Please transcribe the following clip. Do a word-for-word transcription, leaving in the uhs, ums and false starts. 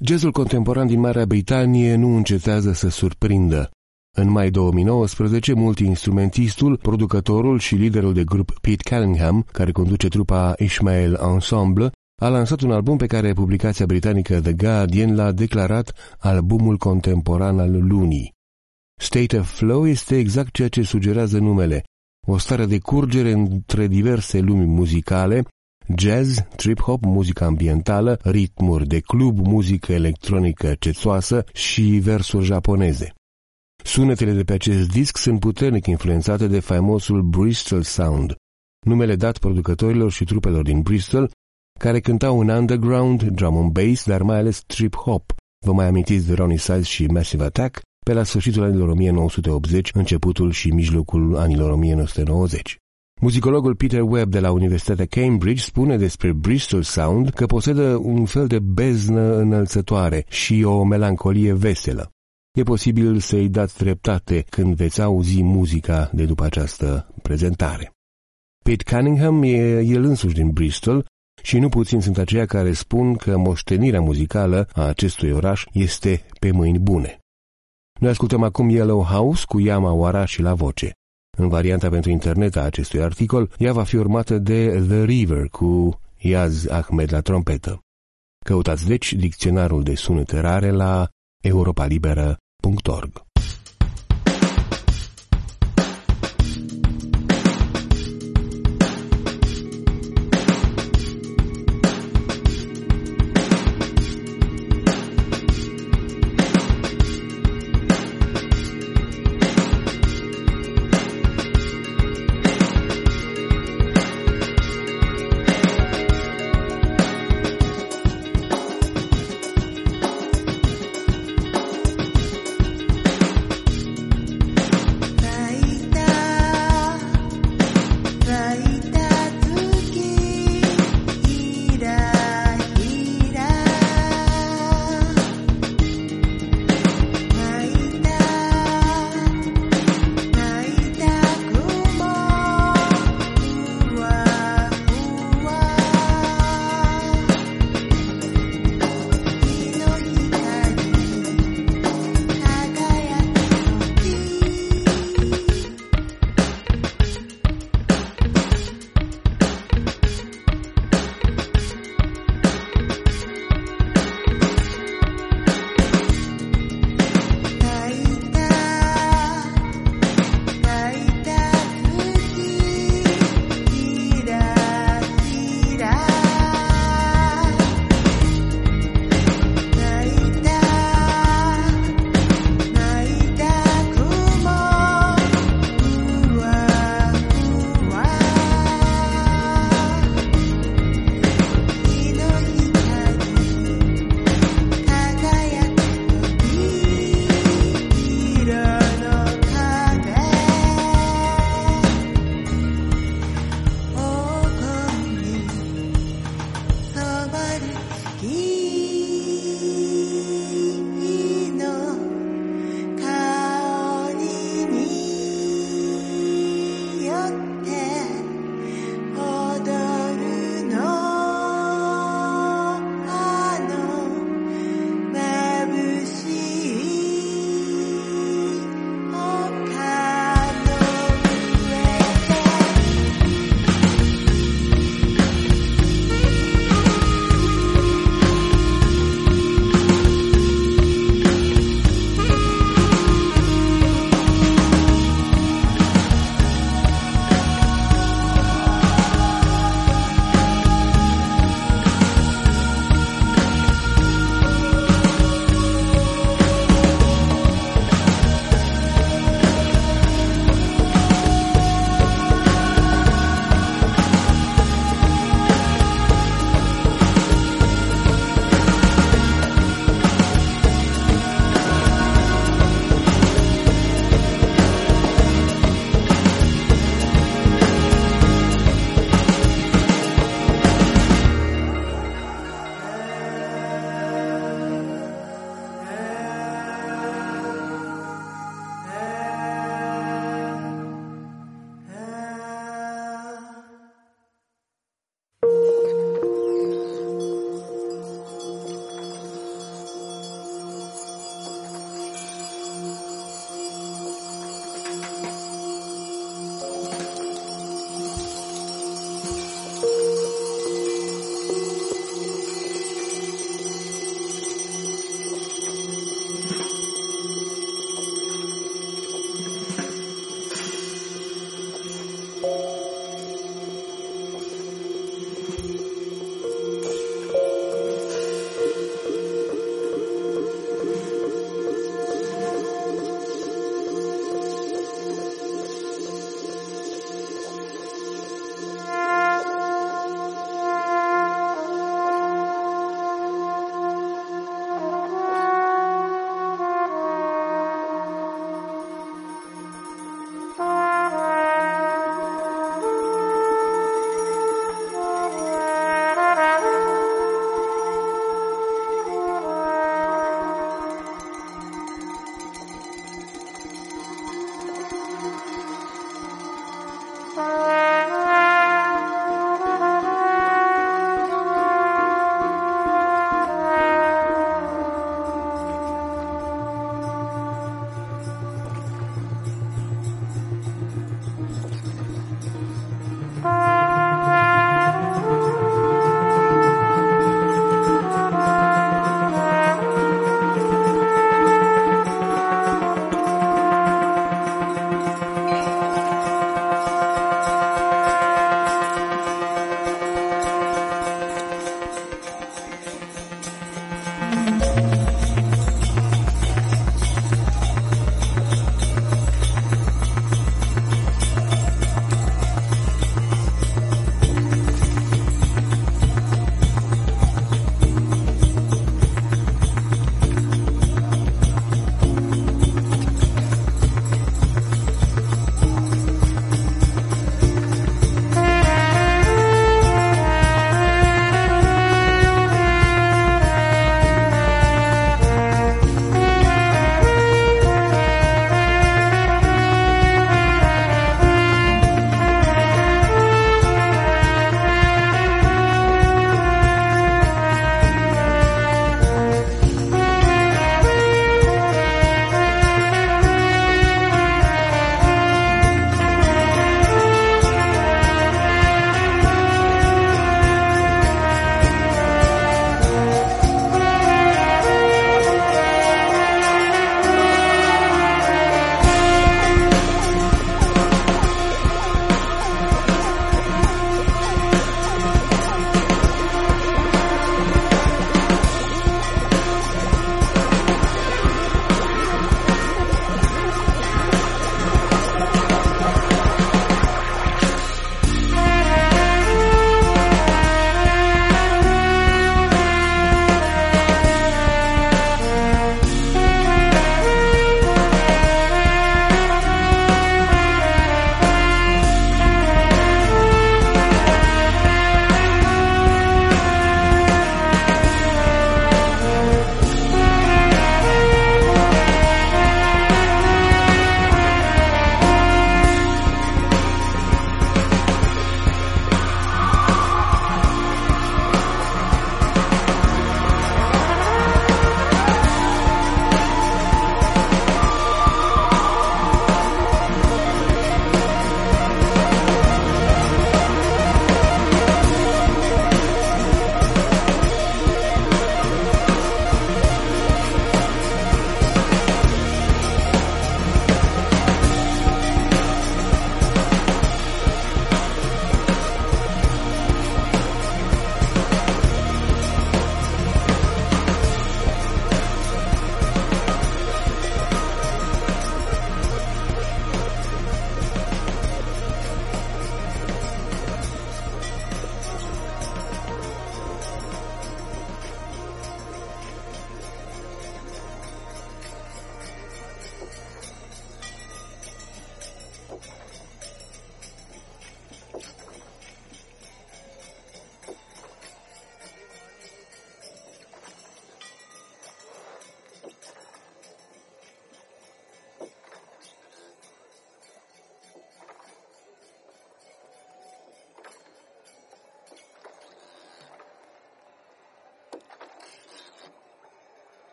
Jazzul contemporan din Marea Britanie nu încetează să surprindă. În mai două mii nouăsprezece, multi-instrumentistul, producătorul și liderul de grup Pete Cunningham, care conduce trupa Ishmael Ensemble, a lansat un album pe care publicația britanică The Guardian l-a declarat albumul contemporan al lunii. State of Flow este exact ceea ce sugerează numele, o stare de curgere între diverse lumi muzicale, jazz, trip-hop, muzică ambientală, ritmuri de club, muzică electronică cețoasă și versuri japoneze. Sunetele de pe acest disc sunt puternic influențate de faimosul Bristol Sound, numele dat producătorilor și trupelor din Bristol, care cântau în underground, drum and bass, dar mai ales trip-hop. Vă mai amintiți de Ronnie Size și Massive Attack pe la sfârșitul anilor o mie nouă sute optzeci, începutul și mijlocul anilor o mie nouă sute nouăzeci. Muzicologul Peter Webb de la Universitatea Cambridge spune despre Bristol Sound că posedă un fel de beznă înălțătoare și o melancolie veselă. E posibil să-i dați dreptate când veți auzi muzica de după această prezentare. Pete Cunningham e el însuși din Bristol și nu puțin sunt aceia care spun că moștenirea muzicală a acestui oraș este pe mâini bune. Noi ascultăm acum Yellow House cu Yama Warashi la voce. În varianta pentru internet a acestui articol, ea va fi urmată de The River cu Yaz Ahmed la trompetă. Căutați deci dicționarul de sunete rare la europa liberă punct org.